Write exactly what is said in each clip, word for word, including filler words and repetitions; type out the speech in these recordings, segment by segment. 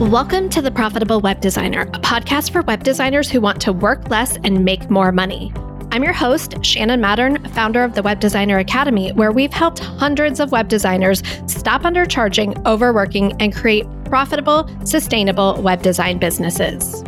Welcome to The Profitable Web Designer, a podcast for web designers who want to work less and make more money. I'm your host, Shannon Mattern, founder of the Web Designer Academy, where we've helped hundreds of web designers stop undercharging, overworking, and create profitable, sustainable web design businesses.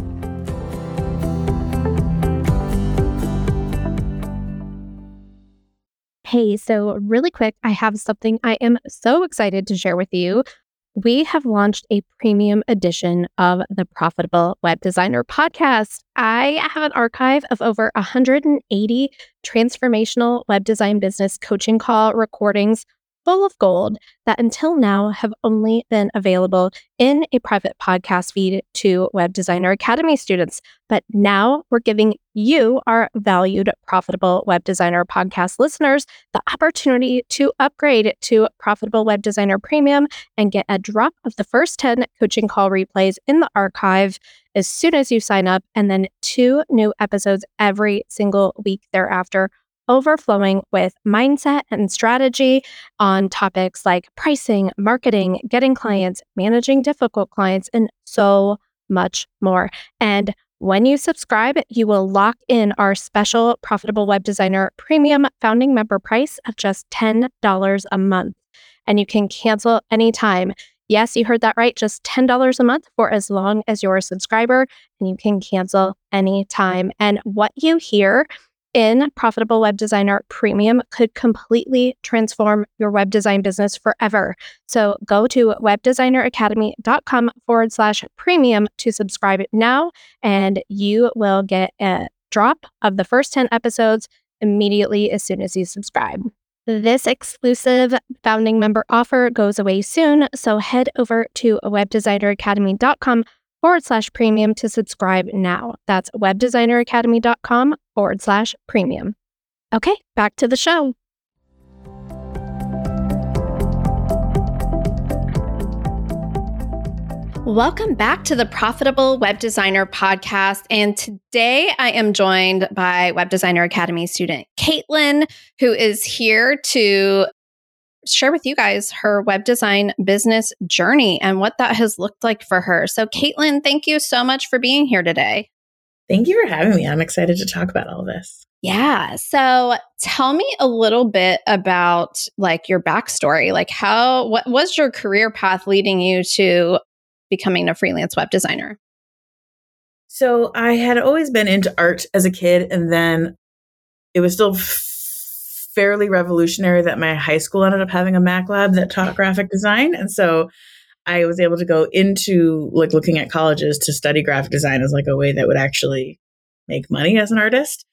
Hey, so really quick, I have something I am so excited to share with you. We have launched a premium edition of the Profitable Web Designer podcast. I have an archive of over one hundred eighty transformational web design business coaching call recordings full of gold that until now have only been available in a private podcast feed to Web Designer Academy students. But now we're giving you, our valued Profitable Web Designer podcast listeners, the opportunity to upgrade to Profitable Web Designer Premium and get a drop of the first ten coaching call replays in the archive as soon as you sign up, and then two new episodes every single week thereafter, overflowing with mindset and strategy on topics like pricing, marketing, getting clients, managing difficult clients, and so much more. And when you subscribe, you will lock in our special Profitable Web Designer Premium founding member price of just ten dollars a month. And you can cancel anytime. Yes, you heard that right. Just ten dollars a month for as long as you're a subscriber, and you can cancel anytime. And what you hear in Profitable Web Designer Premium could completely transform your web design business forever. So go to webdesigneracademy.com forward slash premium to subscribe now, and you will get a drop of the first ten episodes immediately as soon as you subscribe. This exclusive founding member offer goes away soon, so head over to webdesigneracademy.com forward slash premium to subscribe now. That's webdesigneracademy.com forward slash premium. Okay, back to the show. Welcome back to the Profitable Web Designer podcast. And today I am joined by Web Designer Academy student Caitlin, who is here to share with you guys her web design business journey and what that has looked like for her. So Caitlin, thank you so much for being here today. Thank you for having me. I'm excited to talk about all this. Yeah. So tell me a little bit about like your backstory. Like how, what was your career path leading you to becoming a freelance web designer? So I had always been into art as a kid, and then it was still f- fairly revolutionary that my high school ended up having a Mac lab that taught graphic design. And so I was able to go into like looking at colleges to study graphic design as like a way that would actually make money as an artist.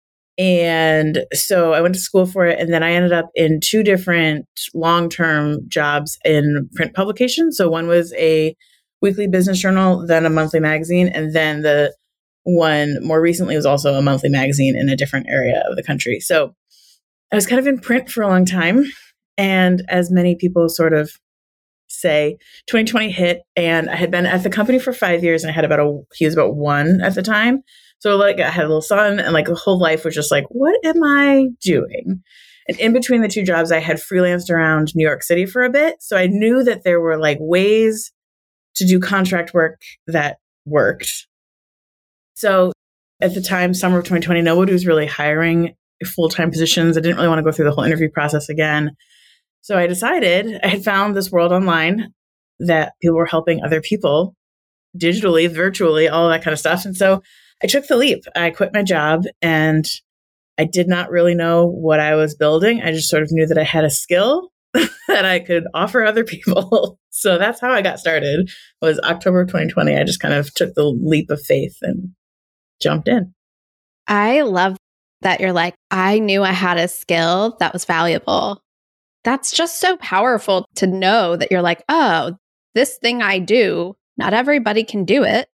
And so I went to school for it. And then I ended up in two different long-term jobs in print publication. So one was a weekly business journal, then a monthly magazine. And then the one more recently was also a monthly magazine in a different area of the country. So I was kind of in print for a long time. And as many people sort of say, twenty twenty hit, and I had been at the company for five years and I had about a, he was about one at the time. So like I had a little son, and like the whole life was just like, what am I doing? And in between the two jobs, I had freelanced around New York City for a bit. So I knew that there were like ways to do contract work that worked. So at the time, summer of twenty twenty, nobody was really hiring full-time positions. I didn't really want to go through the whole interview process again. So I decided I had found this world online that people were helping other people digitally, virtually, all that kind of stuff. And so I took the leap. I quit my job, and I did not really know what I was building. I just sort of knew that I had a skill that I could offer other people. So that's how I got started. It was October of twenty twenty. I just kind of took the leap of faith and jumped in. I love that you're like, I knew I had a skill that was valuable. That's just so powerful to know that you're like, oh, this thing I do, not everybody can do it.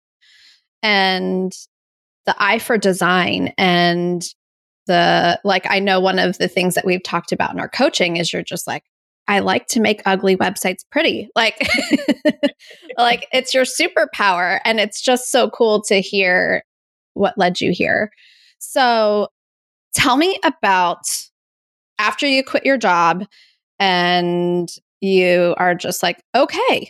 And the eye for design and the, like, I know one of the things that we've talked about in our coaching is you're just like, I like to make ugly websites pretty. Like, like it's your superpower. And it's just so cool to hear what led you here. So tell me about after you quit your job and you are just like, okay,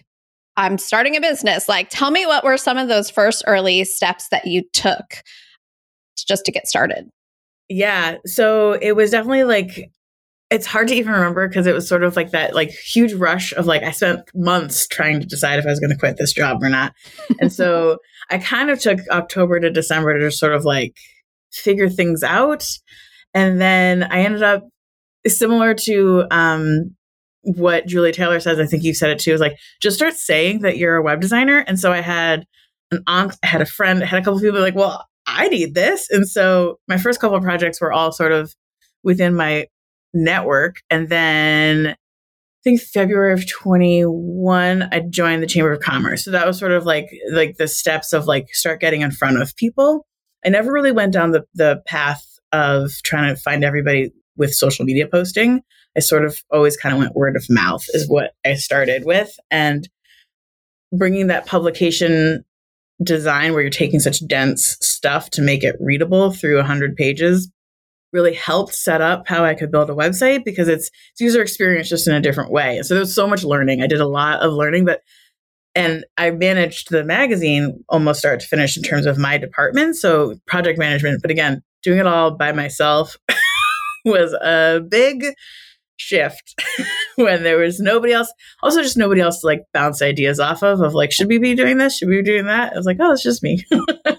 I'm starting a business. Like, tell me what were some of those first early steps that you took just to get started? Yeah. So it was definitely like, it's hard to even remember because it was sort of like that like huge rush of like, I spent months trying to decide if I was going to quit this job or not. And so I kind of took October to December to just sort of like figure things out. And then I ended up similar to um, what Julie Taylor says. I think you said it too, is like, just start saying that you're a web designer. And so I had an aunt, I had a friend, I had a couple of people like, well, I need this. And so my first couple of projects were all sort of within my network. And then I think February of twenty-one, I joined the Chamber of Commerce. So that was sort of like, like the steps of like start getting in front of people. I never really went down the, the path of trying to find everybody with social media posting. I sort of always kind of went word of mouth is what I started with. And bringing that publication design where you're taking such dense stuff to make it readable through one hundred pages really helped set up how I could build a website because it's, it's user experience just in a different way. And so there was so much learning. I did a lot of learning, but and I managed the magazine almost start to finish in terms of my department. So project management, but again, doing it all by myself was a big shift when there was nobody else. Also, just nobody else to like bounce ideas off of, of like, should we be doing this? Should we be doing that? I was like, oh, it's just me.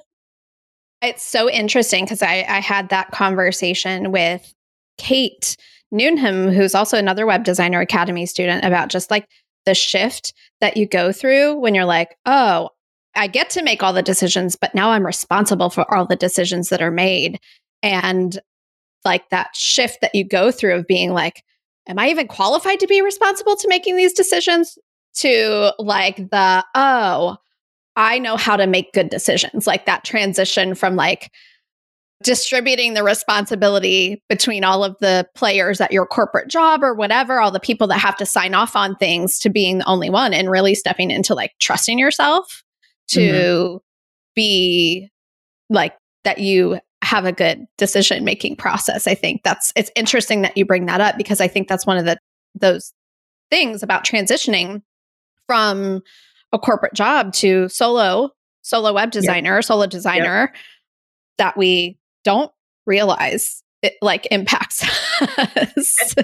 It's so interesting because I, I had that conversation with Kate Newnham, who's also another Web Designer Academy student, about just like the shift that you go through when you're like, oh, I get to make all the decisions, but now I'm responsible for all the decisions that are made. And like that shift that you go through of being like, am I even qualified to be responsible to making these decisions? To like the, oh, I know how to make good decisions. Like that transition from like distributing the responsibility between all of the players at your corporate job or whatever, all the people that have to sign off on things, to being the only one and really stepping into like trusting yourself to mm-hmm. be like that you have a good decision-making process. I think that's, it's interesting that you bring that up because I think that's one of the, those things about transitioning from a corporate job to solo, solo web designer, yep. solo designer yep. that we don't realize it like impacts us.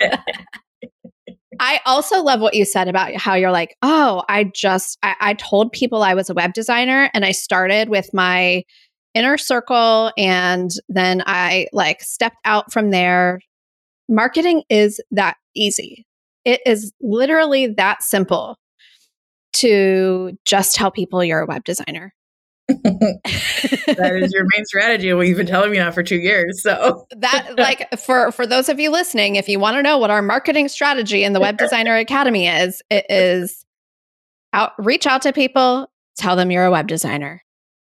I also love what you said about how you're like, oh, I just, I, I told people I was a web designer and I started with my inner circle and then I like stepped out from there. Marketing is that easy. It is literally that simple to just tell people you're a web designer. That is your main strategy. Well, you've been telling me now for two years. So that like for, for those of you listening, if you want to know what our marketing strategy in the Web Designer Academy is, it is out, reach out to people, tell them you're a web designer.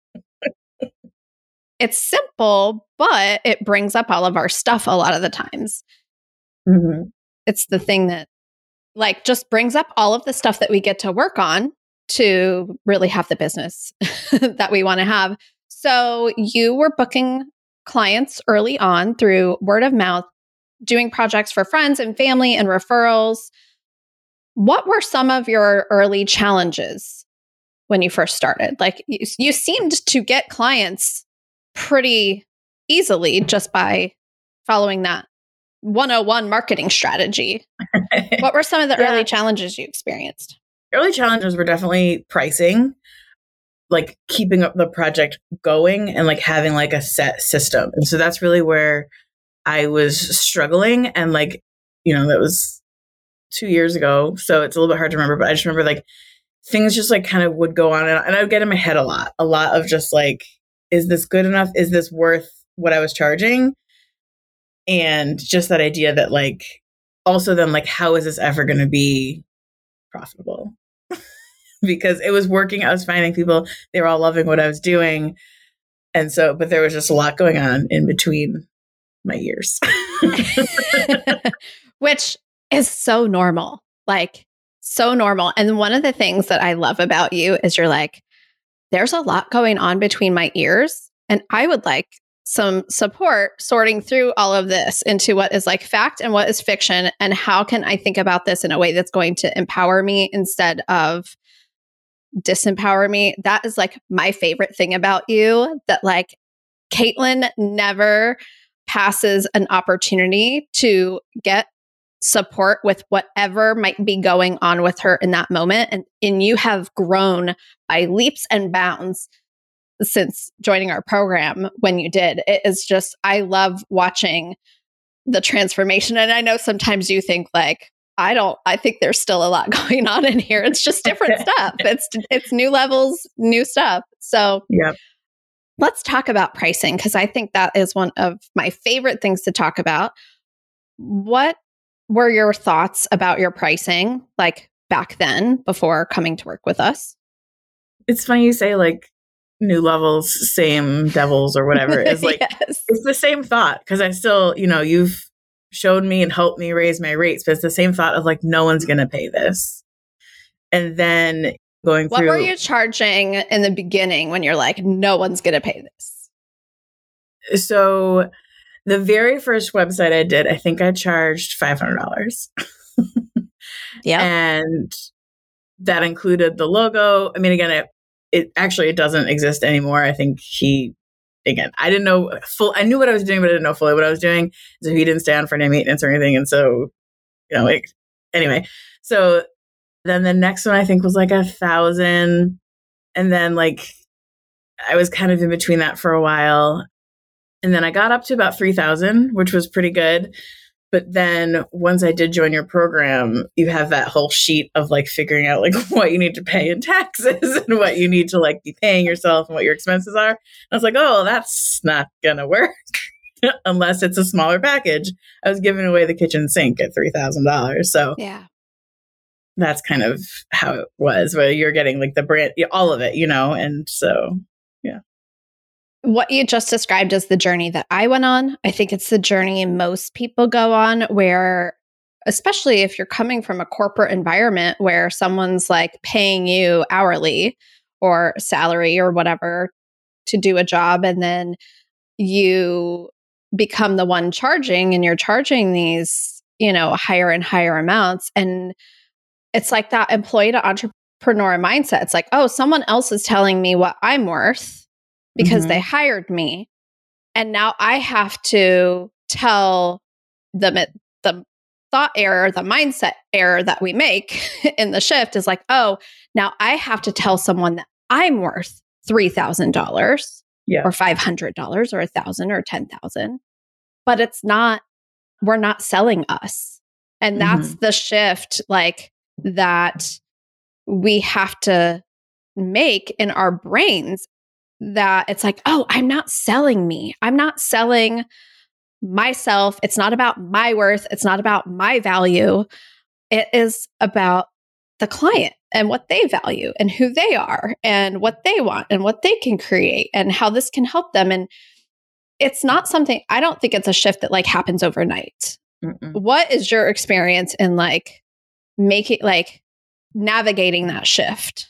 It's simple, but it brings up all of our stuff a lot of the times. Mm-hmm. It's the thing that like just brings up all of the stuff that we get to work on to really have the business that we want to have. So you were booking clients early on through word of mouth, doing projects for friends and family and referrals. What were some of your early challenges when you first started? Like you, you seemed to get clients pretty easily just by following that one oh one marketing strategy. What were some of the yeah. early challenges you experienced? Early challenges were definitely pricing, like keeping up the project going and like having like a set system. And so that's really where I was struggling. And like, you know, that was two years ago. So it's a little bit hard to remember, but I just remember like things just like kind of would go on and, and I would get in my head a lot, a lot of just like, is this good enough? Is this worth what I was charging? And just that idea that like, also then like, how is this ever going to be profitable? Because it was working. I was finding people, they were all loving what I was doing. And so, but there was just a lot going on in between my years. Which is so normal, like so normal. And one of the things that I love about you is you're like, there's a lot going on between my ears. And I would like some support sorting through all of this into what is like fact and what is fiction. And how can I think about this in a way that's going to empower me instead of disempower me. That is like my favorite thing about you, that like Caitlin never passes an opportunity to get support with whatever might be going on with her in that moment. And, and you have grown by leaps and bounds since joining our program when you did. It is just, I love watching the transformation. And I know sometimes you think like, I don't, I think there's still a lot going on in here. It's just different stuff. It's, it's new levels, new stuff. So yep. Let's talk about pricing, because I think that is one of my favorite things to talk about. What were your thoughts about your pricing, like back then before coming to work with us? It's funny you say like new levels, same devils or whatever. It's like, yes. It's the same thought, because I still, you know, you've showed me and helped me raise my rates, but it's the same thought of like, no one's going to pay this. And then going what through. What were you charging in the beginning when you're like, no one's going to pay this? So the very first website I did, I think I charged five hundred dollars. Yeah. And that included the logo. I mean, again, it, it actually, it doesn't exist anymore. I think he, again, I didn't know full, I knew what I was doing, but I didn't know fully what I was doing. So he didn't stay on for any maintenance or anything. And so, you know, like, anyway, so then the next one I think was like a thousand. And then like, I was kind of in between that for a while. And then I got up to about three thousand, which was pretty good. But then once I did join your program, you have that whole sheet of like figuring out like what you need to pay in taxes and what you need to like be paying yourself and what your expenses are. And I was like, oh, that's not going to work unless it's a smaller package. I was giving away the kitchen sink at three thousand dollars. So yeah, that's kind of how it was, where you're getting like the brand, all of it, you know? And so, yeah. What you just described is the journey that I went on. I think it's the journey most people go on, where, especially if you're coming from a corporate environment where someone's like paying you hourly or salary or whatever to do a job, and then you become the one charging, and you're charging these, you know, higher and higher amounts. And it's like that employee to entrepreneur mindset. It's like, oh, someone else is telling me what I'm worth because mm-hmm. they hired me. And now I have to tell the, the thought error, the mindset error that we make in the shift is like, oh, now I have to tell someone that I'm worth three thousand dollars yeah. or five hundred dollars or one thousand dollars or ten thousand dollars. But it's not, we're not selling us. And that's mm-hmm. the shift like that we have to make in our brains, that it's like, oh, I'm not selling me. I'm not selling myself. It's not about my worth. It's not about my value. It is about the client and what they value and who they are and what they want and what they can create and how this can help them. And it's not something, I don't think it's a shift that like happens overnight. Mm-mm. What is your experience in like making, like navigating that shift?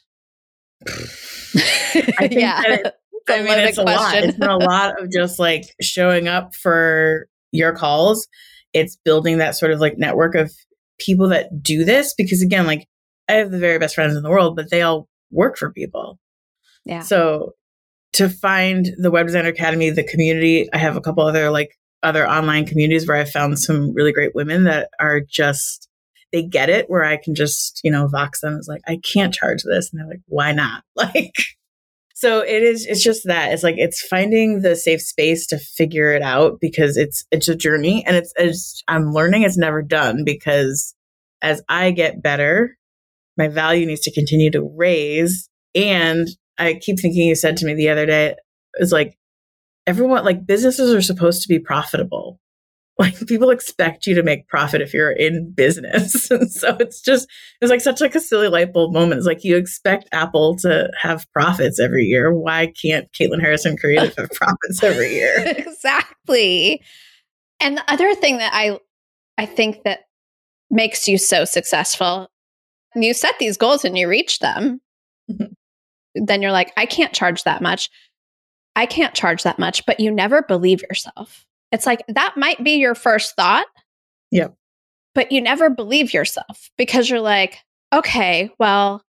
I think yeah. that it, I mean, it's a question. lot. It's been a lot of just like showing up for your calls. It's building that sort of like network of people that do this, because again, like I have the very best friends in the world, but they all work for people. Yeah. So to find the Web Designer Academy, the community, I have a couple other like other online communities where I found some really great women that are just, they get it, where I can just, you know, vox them as like, I can't charge this. And they're like, why not? Like, so it is, it's just that it's like, it's finding the safe space to figure it out, because it's, it's a journey, and it's, it's, I'm learning it's never done, because as I get better, my value needs to continue to raise. And I keep thinking, you said to me the other day, it's like, everyone, like businesses are supposed to be profitable. Like people expect you to make profit if you're in business. And so it's just, it's like such like a silly light bulb moment. It's like, you expect Apple to have profits every year. Why can't Caitlin Harrison Creative have profits every year? Exactly. And the other thing that I, I think that makes you so successful, you set these goals and you reach them. Mm-hmm. Then you're like, I can't charge that much. I can't charge that much, but you never believe yourself. It's like, that might be your first thought. Yep. But you never believe yourself, because you're like, okay, well,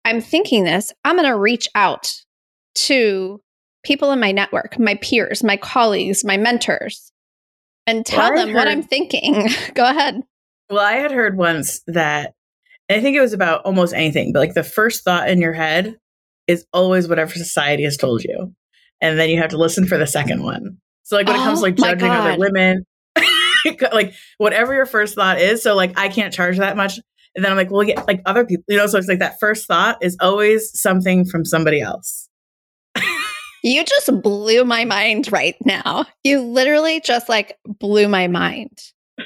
I'm thinking this, I'm going to reach out to people in my network, my peers, my colleagues, my mentors, and tell Well, them heard, what I'm thinking. Go ahead. Well, I had heard once that, and I think it was about almost anything, but like the first thought in your head is always whatever society has told you. And then you have to listen for the second one. So like when oh, it comes to like judging other women, like whatever your first thought is. So like, I can't charge that much. And then I'm like, well, yeah, like other people, you know, so it's like that first thought is always something from somebody else. You just blew my mind right now. You literally just like blew my mind.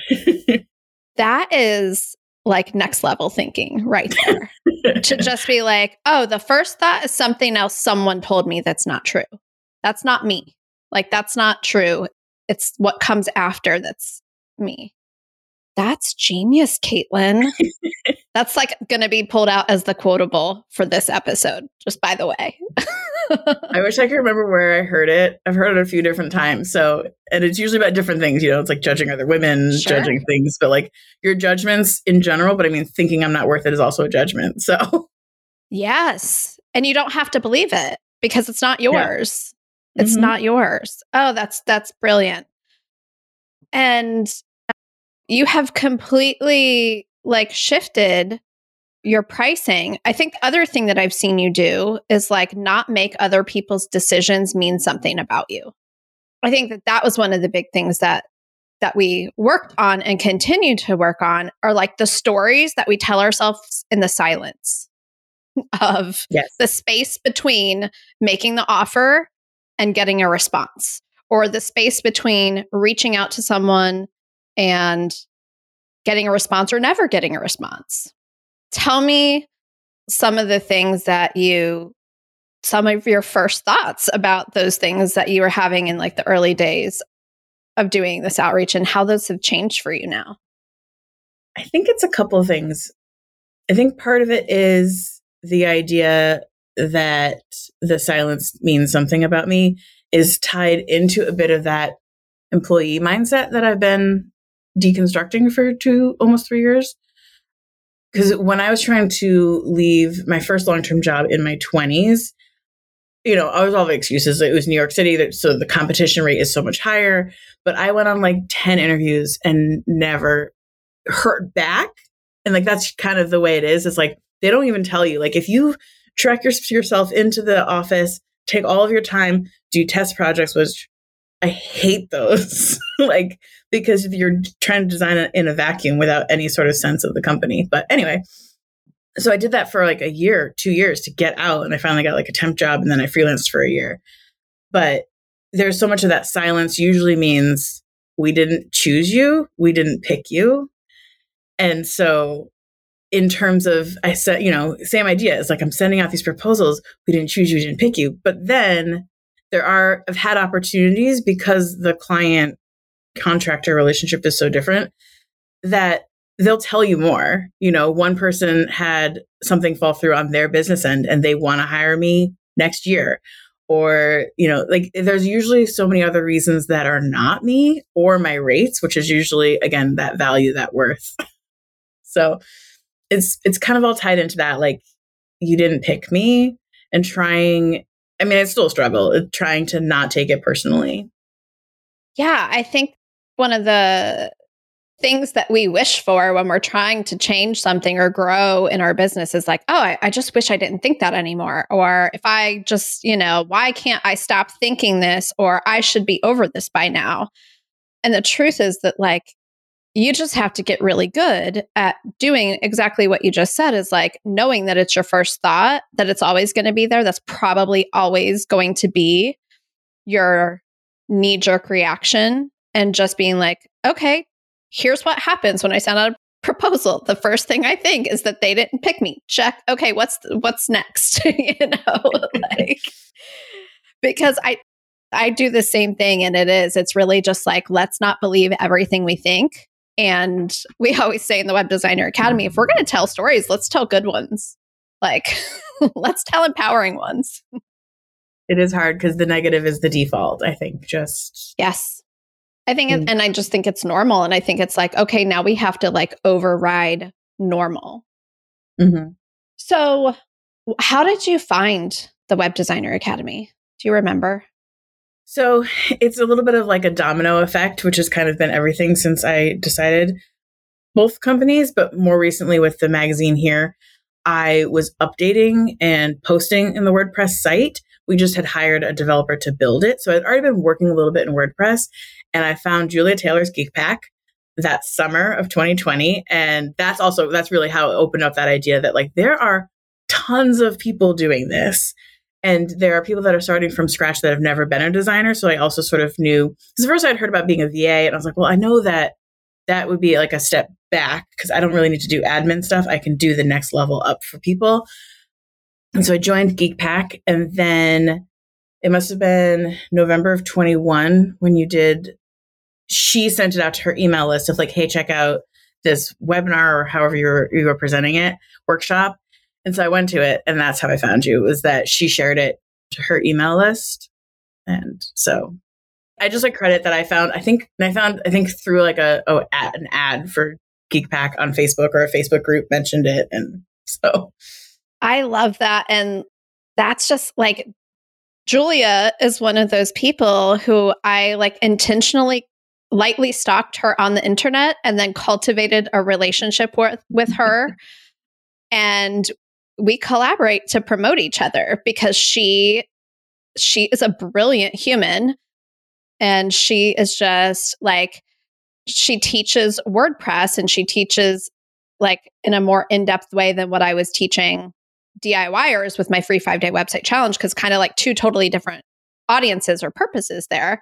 That is like next level thinking right there. To just be like, oh, the first thought is something else someone told me that's not true. That's not me. Like, that's not true. It's what comes after that's me. That's genius, Caitlin. That's like going to be pulled out as the quotable for this episode, just by the way. I wish I could remember where I heard it. I've heard it a few different times. So, and it's usually about different things, you know, it's like judging other women, sure. judging things, but like your judgments in general. But I mean, thinking I'm not worth it is also a judgment. So, yes. And you don't have to believe it because it's not yours. Yeah. It's mm-hmm. not yours. Oh, that's, that's brilliant. And you have completely like shifted your pricing. I think the other thing that I've seen you do is like not make other people's decisions mean something about you. I think that that was one of the big things that that we worked on and continue to work on are like the stories that we tell ourselves in the silence of yes. the space between making the offer and getting a response, or the space between reaching out to someone and getting a response or never getting a response. Tell me some of the things that you, some of your first thoughts about those things that you were having in like the early days of doing this outreach and how those have changed for you now. I think it's a couple of things. I think part of it is the idea that the silence means something about me is tied into a bit of that employee mindset that I've been deconstructing for two, almost three years. Because when I was trying to leave my first long-term job in my twenties, you know, I was all the excuses. It was New York City, so the competition rate is so much higher. But I went on like ten interviews and never heard back. And like, that's kind of the way it is. It's like, they don't even tell you. Like, if you trek your, yourself into the office, take all of your time, do test projects, which I hate those. Like, because you're trying to design it in a vacuum without any sort of sense of the company. But anyway, so I did that for like a year, two years to get out. And I finally got like a temp job and then I freelanced for a year. But there's so much of that silence usually means we didn't choose you. We didn't pick you. And so in terms of, I said, you know, same idea. It's like, I'm sending out these proposals. We didn't choose you. We didn't pick you. But then there are, I've had opportunities because the client contractor relationship is so different that they'll tell you more. You know, one person had something fall through on their business end and they want to hire me next year. Or, you know, like there's usually so many other reasons that are not me or my rates, which is usually, again, that value, that worth. So it's, it's kind of all tied into that. Like, you didn't pick me, and trying, I mean, it's still a struggle, trying to not take it personally. Yeah, I think one of the things that we wish for when we're trying to change something or grow in our business is like, oh, I, I just wish I didn't think that anymore. Or if I just, you know, why can't I stop thinking this? Or I should be over this by now. And the truth is that like, you just have to get really good at doing exactly what you just said, is like knowing that it's your first thought, that it's always going to be there. That's probably always going to be your knee-jerk reaction, and just being like, okay, here's what happens when I send out a proposal. The first thing I think is that they didn't pick me. Check. Okay, what's what's next? you know, like, because I I do the same thing, and it is it's really just like, let's not believe everything we think. And we always say in the Web Designer Academy, if we're going to tell stories, let's tell good ones. Like, let's tell empowering ones. It is hard because the negative is the default, I think. Just yes. I think, it, and I just think it's normal. And I think it's like, okay, now we have to like override normal. Mm-hmm. So How did you find the Web Designer Academy? Do you remember? So it's a little bit of like a domino effect, which has kind of been everything since I decided both companies, but more recently with the magazine here, I was updating and posting in the WordPress site. We just had hired a developer to build it. So I'd already been working a little bit in WordPress, and I found Julia Taylor's Geek Pack that summer of twenty twenty. And that's also, that's really how it opened up that idea that like there are tons of people doing this. And there are people that are starting from scratch that have never been a designer. So I also sort of knew, because first I'd heard about being a V A, and I was like, well, I know that that would be like a step back because I don't really need to do admin stuff. I can do the next level up for people. And so I joined Geek Pack, and then it must have been November of twenty-one when you did, she sent it out to her email list of like, hey, check out this webinar or however you were, you were presenting it, workshop. And so I went to it, and that's how I found you, was that she shared it to her email list. And so I just like credit that I found, I think, I found, I think through like a, oh, ad, an ad for Geek Pack on Facebook, or a Facebook group mentioned it. And so I love that. And that's just like, Julia is one of those people who I like intentionally lightly stalked her on the internet and then cultivated a relationship with, with her. And we collaborate to promote each other because she she is a brilliant human, and she is just like, she teaches WordPress, and she teaches like in a more in-depth way than what I was teaching DIYers with my free five-day website challenge, because kind of like two totally different audiences or purposes there.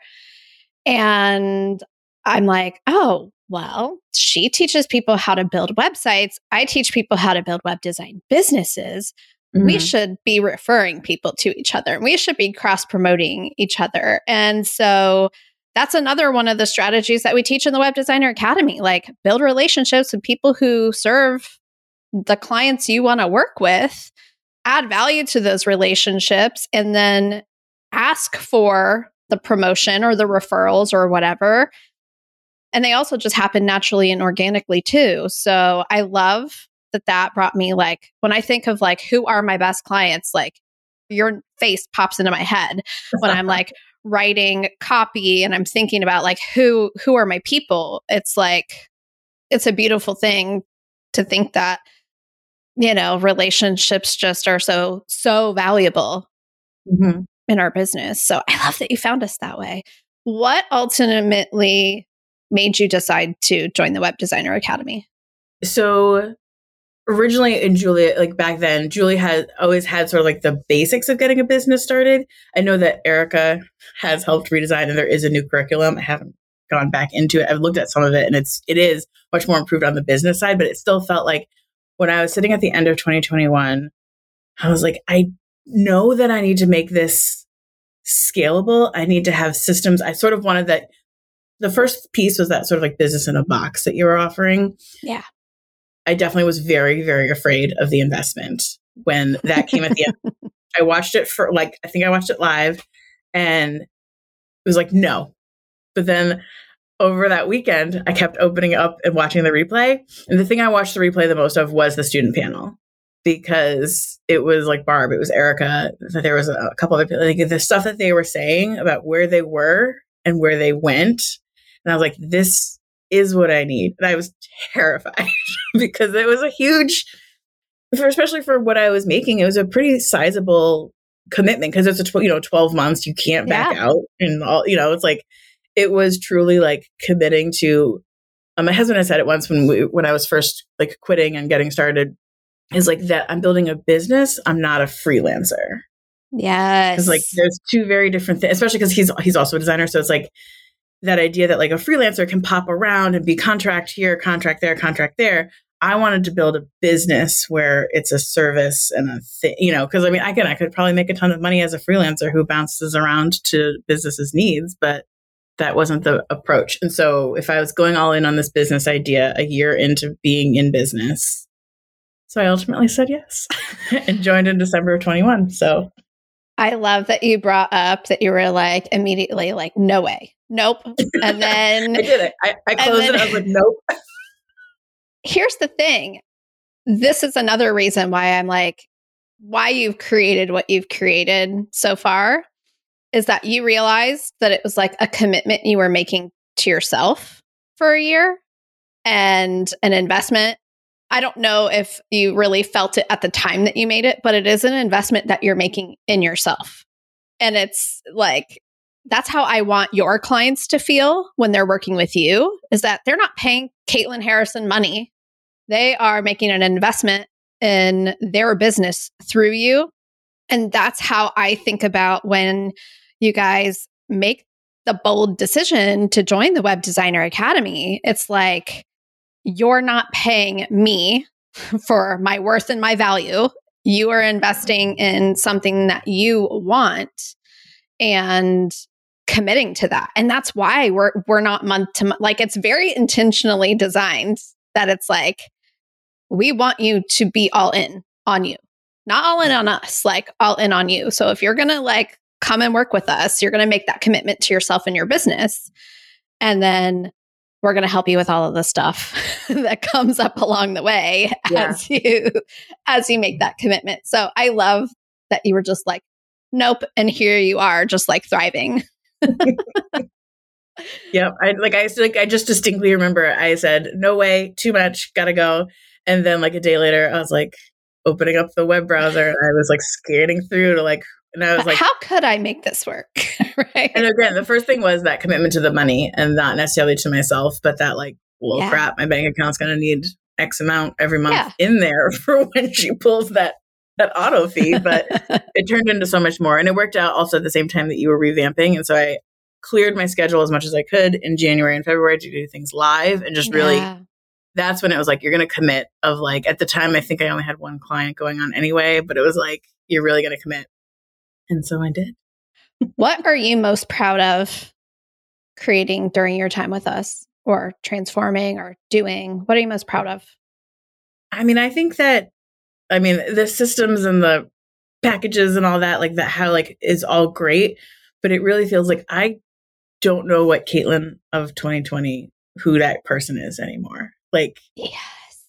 And I'm like, oh, well, she teaches people how to build websites. I teach people how to build web design businesses. Mm-hmm. We should be referring people to each other, and we should be cross-promoting each other. And so that's another one of the strategies that we teach in the Web Designer Academy, like build relationships with people who serve the clients you want to work with, add value to those relationships, and then ask for the promotion or the referrals or whatever. And they also just happen naturally and organically too. So I love that that brought me, like, when I think of like, who are my best clients, like your face pops into my head when I'm like writing copy and I'm thinking about like, who, who are my people? It's like, it's a beautiful thing to think that, you know, relationships just are so, so valuable mm-hmm. in our business. So I love that you found us that way. What ultimately made you decide to join the Web Designer Academy? So originally in Julia, like back then, Julie had always had sort of like the basics of getting a business started. I know that Erica has helped redesign, and there is a new curriculum. I haven't gone back into it. I've looked at some of it, and it's, it is much more improved on the business side, but it still felt like when I was sitting at the end of twenty twenty-one, I was like, I know that I need to make this scalable. I need to have systems. I sort of wanted that. The first piece was that sort of like business in a box that you were offering. Yeah. I definitely was very, very afraid of the investment when that came at the end. I watched it for like, I think I watched it live, and it was like, no. But then over that weekend, I kept opening up and watching the replay. And the thing I watched the replay the most of was the student panel, because it was like Barb, it was Erica. There was a couple of people, like the stuff that they were saying about where they were and where they went. And I was like, this is what I need. And I was terrified because it was a huge, for, especially for what I was making, it was a pretty sizable commitment, because it's a tw- you know twelve months. You can't back yeah. out, and all, you know, it's like, it was truly like committing to. Um, my husband had said it once when we when I was first like quitting and getting started, is like that I'm building a business. I'm not a freelancer. Yes, because like there's two very different things, especially because he's he's also a designer. So it's like that idea that like a freelancer can pop around and be contract here, contract there, contract there. I wanted to build a business where it's a service and a thing, you know, because I mean, again, I could probably make a ton of money as a freelancer who bounces around to businesses' needs, but that wasn't the approach. And so if I was going all in on this business idea a year into being in business, so I ultimately said yes and joined in December of twenty-one. So I love that you brought up that you were like immediately like, no way. Nope. And then I did it. I, I closed then, it. I was like, nope. Here's the thing. This is another reason why I'm like, why you've created what you've created so far is that you realized that it was like a commitment you were making to yourself for a year and an investment. I don't know if you really felt it at the time that you made it, but it is an investment that you're making in yourself. And it's like, that's how I want your clients to feel when they're working with you, is that they're not paying Caitlin Harrison money. They are making an investment in their business through you. And that's how I think about when you guys make the bold decision to join the Web Designer Academy. It's like, you're not paying me for my worth and my value. You are investing in something that you want and committing to that. And that's why we're we're not month to month. Like, it's very intentionally designed that it's like, we want you to be all in on you, not all in on us, like all in on you. So if you're going to like come and work with us, you're going to make that commitment to yourself and your business. And then we're going to help you with all of the stuff that comes up along the way Yeah. as you, as you make that commitment. So I love that you were just like, nope. And here you are just like thriving. Yep. I like I like I just distinctly remember I said, no way, too much, gotta go. And then like a day later, I was like opening up the web browser and I was like scanning through to like, and I was But like, how could I make this work? Right. and again, the first thing was that commitment to the money and not necessarily to myself, but that like, well, Yeah. crap, my bank account's going to need X amount every month Yeah. in there for when she pulls that, that auto fee. But it turned into so much more. And it worked out also at the same time that you were revamping. And so I cleared my schedule as much as I could in January and February to do things live and just really, Yeah. that's when it was like, you're going to commit of like, at the time, I think I only had one client going on anyway, but it was like, you're really going to commit. And so I did. What are you most proud of creating during your time with us, or transforming or doing? What are you most proud of? I mean, I think that, I mean, the systems and the packages and all that, like that, how like is all great, but it really feels like I don't know what Caitlin of twenty twenty, who that person is anymore. Like, Yes.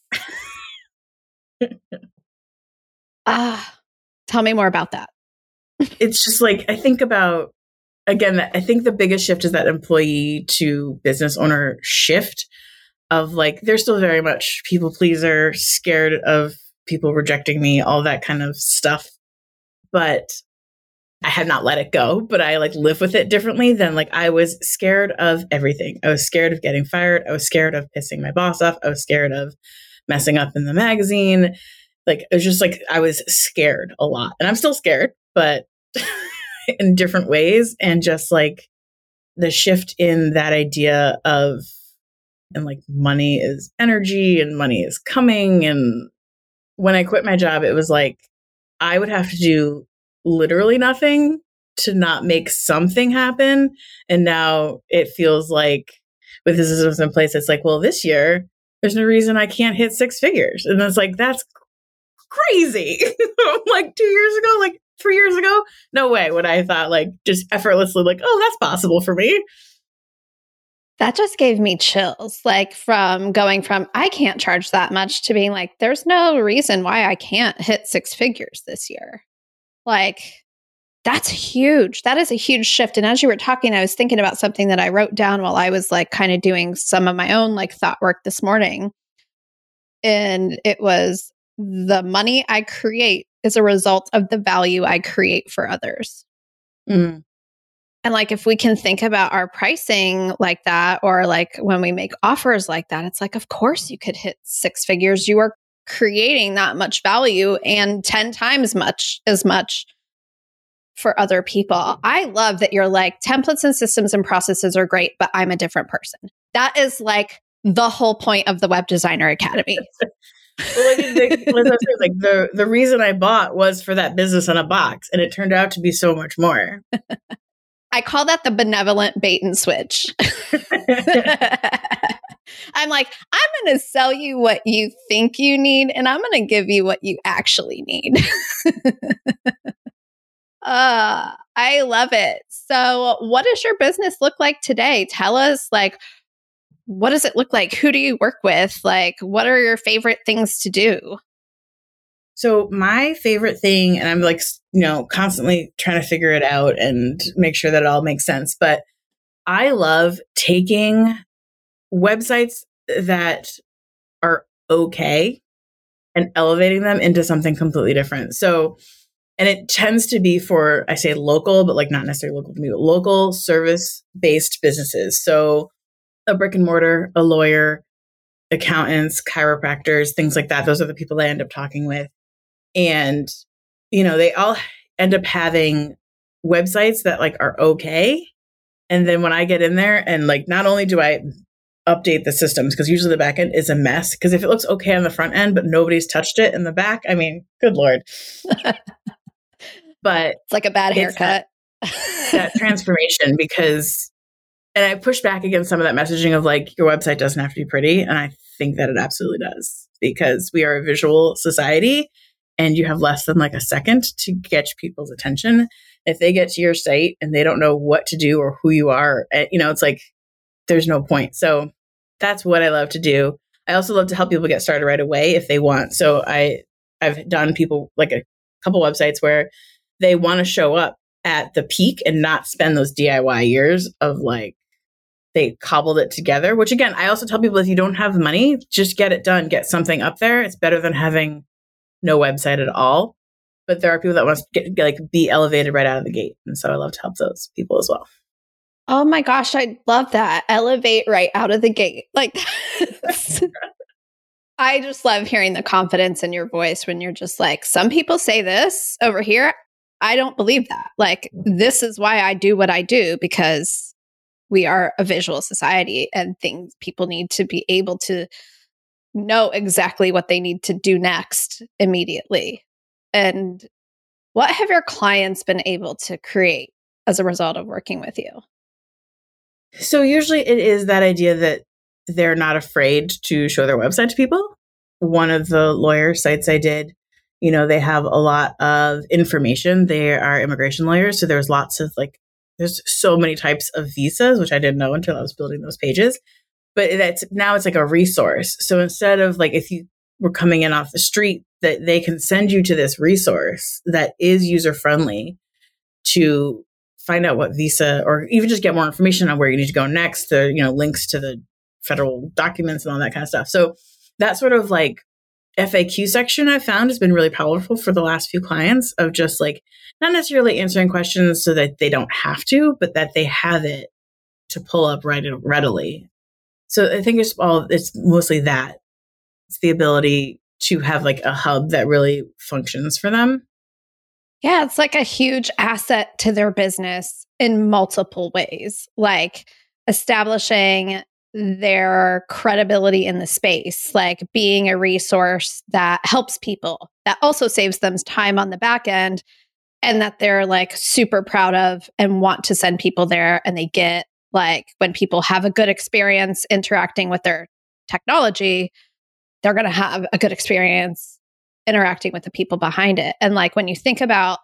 Ah, tell me more about that. it's just like, I think about, again, I think the biggest shift is that employee to business owner shift of like, they're still very much people pleaser, scared of people rejecting me, all that kind of stuff. But I had not let it go, but I like live with it differently than like I was scared of everything. I was scared of getting fired. I was scared of pissing my boss off. I was scared of messing up in the magazine. Like, it was just like, I was scared a lot and I'm still scared, but in different ways. And just like the shift in that idea of, and like money is energy and money is coming. And when I quit my job, it was like, I would have to do literally nothing to not make something happen. And now it feels like with the systems in place, it's like, well, this year, there's no reason I can't hit six figures. And it's like, that's crazy. Like two years ago, like three years ago, no way would I thought like just effortlessly like, oh, that's possible for me. That just gave me chills, like from going from, I can't charge that much to being like, there's no reason why I can't hit six figures this year. Like, that's huge. That is a huge shift. And as you were talking, I was thinking about something that I wrote down while I was like kind of doing some of my own like thought work this morning. And it was, the money I create is a result of the value I create for others. Mm. And like, if we can think about our pricing like that, or like when we make offers like that, it's like, of course you could hit six figures. You are creating that much value and ten times much as much for other people. I love that you're like, templates and systems and processes are great, but I'm a different person. That is like the whole point of the Web Designer Academy. Well, like, the, like, I was saying, like the, the reason I bought was for that business in a box, and it turned out to be so much more. I call that the benevolent bait and switch. I'm like, I'm going to sell you what you think you need, and I'm going to give you what you actually need. uh, I love it. So what does your business look like today? Tell us, like, what does it look like? Who do you work with? Like, what are your favorite things to do? So my favorite thing, and I'm like, you know, constantly trying to figure it out and make sure that it all makes sense. But I love taking websites that are okay and elevating them into something completely different. So, and it tends to be for, I say local, but like not necessarily local to me, but local service based businesses. So a brick and mortar, a lawyer, accountants, chiropractors, things like that. Those are the people I end up talking with. And, you know, they all end up having websites that like are okay. And then when I get in there and like, not only do I update the systems, because usually the back end is a mess. Because if it looks okay on the front end, but nobody's touched it in the back, I mean, good Lord. But it's like a bad haircut. That, that transformation, because, and I push back against some of that messaging of like, your website doesn't have to be pretty. And I think that it absolutely does, because we are a visual society and you have less than like a second to get people's attention. If they get to your site and they don't know what to do or who you are, you know, it's like, there's no point. So that's what I love to do. I also love to help people get started right away if they want. So I, I've done people like a couple websites where they want to show up at the peak and not spend those D I Y years of like, they cobbled it together, which again, I also tell people if you don't have money, just get it done, get something up there. It's better than having no website at all. But there are people that want to get, get, like be elevated right out of the gate. And so I love to help those people as well. Oh my gosh, I love that. Elevate right out of the gate. Like, I just love hearing the confidence in your voice when you're just like, some people say this over here. I don't believe that. Like, this is why I do what I do, because we are a visual society and things people need to be able to know exactly what they need to do next immediately. And what have your clients been able to create as a result of working with you? So usually it is that idea that they're not afraid to show their website to people. One of the lawyer sites I did, you know, they have a lot of information. They are immigration lawyers. So there's lots of like, there's so many types of visas, which I didn't know until I was building those pages. But that's now it's like a resource. So instead of like, if you were coming in off the street, that they can send you to this resource that is user friendly to find out what visa, or even just get more information on where you need to go next, the, you know, links to the federal documents and all that kind of stuff. So that sort of like F A Q section I found has been really powerful for the last few clients, of just like not necessarily answering questions so that they don't have to, but that they have it to pull up right readily. So I think it's all, it's mostly that. It's the ability to have like a hub that really functions for them. Yeah, it's like a huge asset to their business in multiple ways, like establishing their credibility in the space, like being a resource that helps people, that also saves them time on the back end, and that they're like super proud of and want to send people there. And they get like, when people have a good experience interacting with their technology, they're going to have a good experience interacting with the people behind it. And like, when you think about,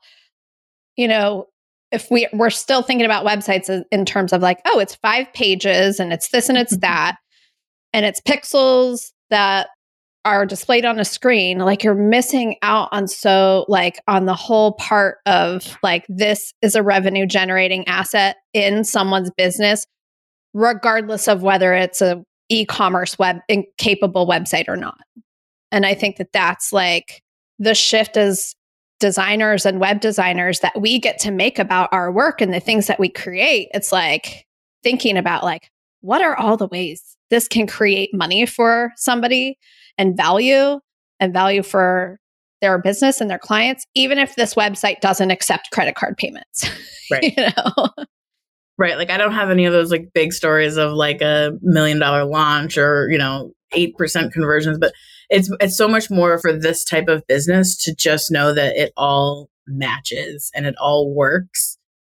you know, if we, we're still thinking about websites in terms of like, oh, it's five pages and it's this and it's that, and it's pixels that are displayed on a screen, like you're missing out on so like on the whole part of like, this is a revenue generating asset in someone's business, regardless of whether it's a e-commerce web capable website or not. And I think that that's like the shift as designers and web designers that we get to make about our work and the things that we create. It's like thinking about like, what are all the ways this can create money for somebody and value and value for their business and their clients, even if this website doesn't accept credit card payments. Right. You know? Right. Like I don't have any of those like big stories of like a million dollar launch or, you know, eight percent conversions, but it's it's so much more for this type of business to just know that it all matches and it all works.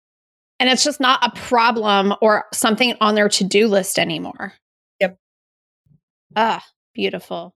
And it's just not a problem or something on their to-do list anymore. Yep. Ah, beautiful.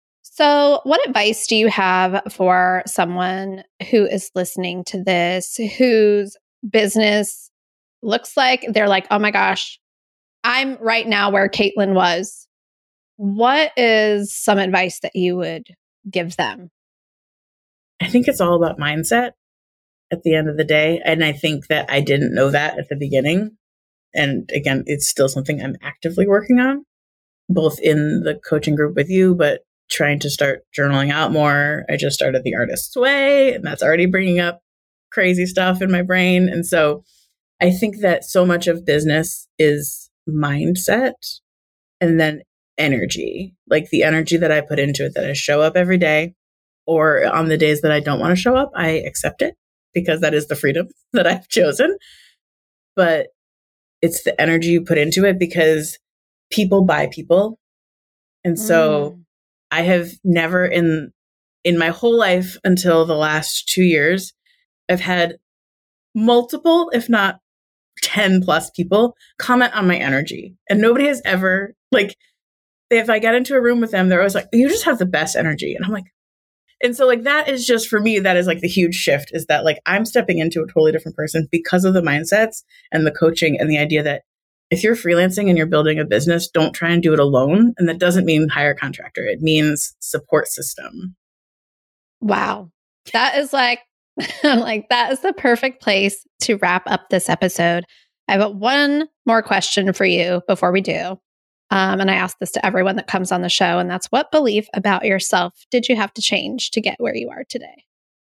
So what advice do you have for someone who is listening to this, whose business looks like they're like, oh my gosh, I'm right now where Caitlin was. What is some advice that you would give them? I think it's all about mindset at the end of the day. And I think that I didn't know that at the beginning. And again, it's still something I'm actively working on, both in the coaching group with you, but trying to start journaling out more. I just started The Artist's Way, and that's already bringing up crazy stuff in my brain. And so I think that so much of business is mindset and then energy, like the energy that I put into it, that I show up every day, or on the days that I don't want to show up, I accept it because that is the freedom that I've chosen. But it's the energy you put into it, because people buy people. And so mm. I have never in in my whole life until the last two years, I've had multiple, if not ten plus people comment on my energy. And nobody has ever, like, if I get into a room with them, they're always like, you just have the best energy. And I'm like, and so like, that is just, for me, that is like the huge shift, is that like, I'm stepping into a totally different person because of the mindsets and the coaching and the idea that if you're freelancing and you're building a business, don't try and do it alone. And that doesn't mean hire a contractor. It means support system. Wow. That is like, I'm like, that is the perfect place to wrap up this episode. I have one more question for you before we do. Um, and I ask this to everyone that comes on the show, and that's, what belief about yourself did you have to change to get where you are today?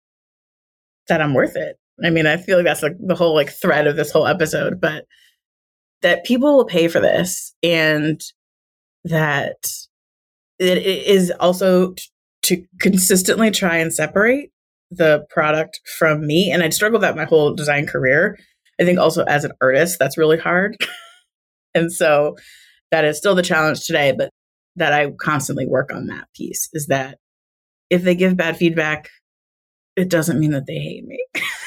That I'm worth it. I mean, I feel like that's like the whole like thread of this whole episode, but that people will pay for this, and that it is also t- to consistently try and separate the product from me. And I'd struggled that my whole design career. I think also as an artist, that's really hard. And so that is still the challenge today, but that I constantly work on that piece, is that if they give bad feedback, it doesn't mean that they hate me.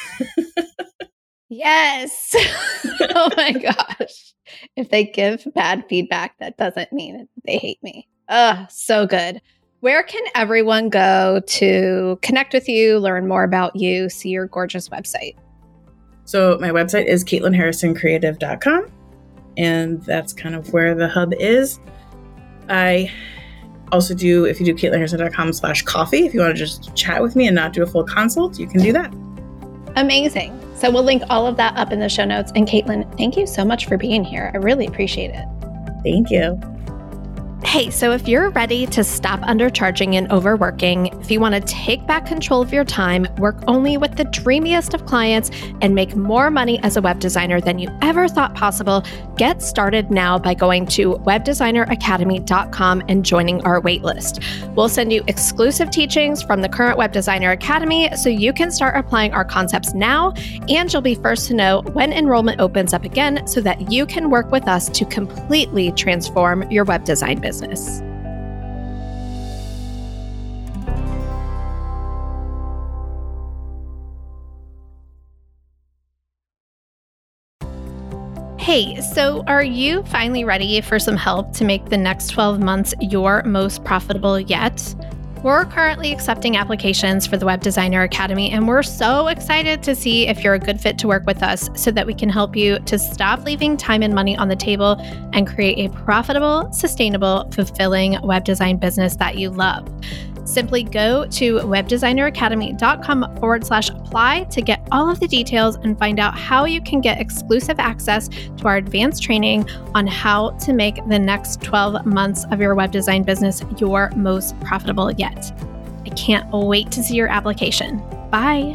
Yes. Oh my gosh. If they give bad feedback, that doesn't mean they hate me. Oh, so good. Where can everyone go to connect with you, learn more about you, see your gorgeous website? So my website is caitlin harrison creative dot com. And that's kind of where the hub is. I also do, if you do caitlin harrison dot com slash coffee, if you want to just chat with me and not do a full consult, you can do that. Amazing. So we'll link all of that up in the show notes. And Caitlin, thank you so much for being here. I really appreciate it. Thank you. Hey, so if you're ready to stop undercharging and overworking, if you want to take back control of your time, work only with the dreamiest of clients, and make more money as a web designer than you ever thought possible, get started now by going to web designer academy dot com and joining our waitlist. We'll send you exclusive teachings from the current Web Designer Academy so you can start applying our concepts now, and you'll be first to know when enrollment opens up again so that you can work with us to completely transform your web design business. Business. Hey, so are you finally ready for some help to make the next twelve months your most profitable yet? We're currently accepting applications for the Web Designer Academy, and we're so excited to see if you're a good fit to work with us so that we can help you to stop leaving time and money on the table and create a profitable, sustainable, fulfilling web design business that you love. Simply go to web designer academy dot com forward slash apply to get all of the details and find out how you can get exclusive access to our advanced training on how to make the next twelve months of your web design business your most profitable yet. I can't wait to see your application. Bye.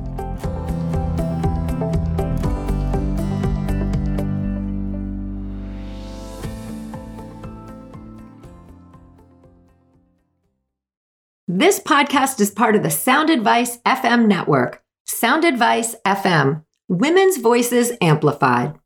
This podcast is part of the Sound Advice F M network. Sound Advice F M, women's voices amplified.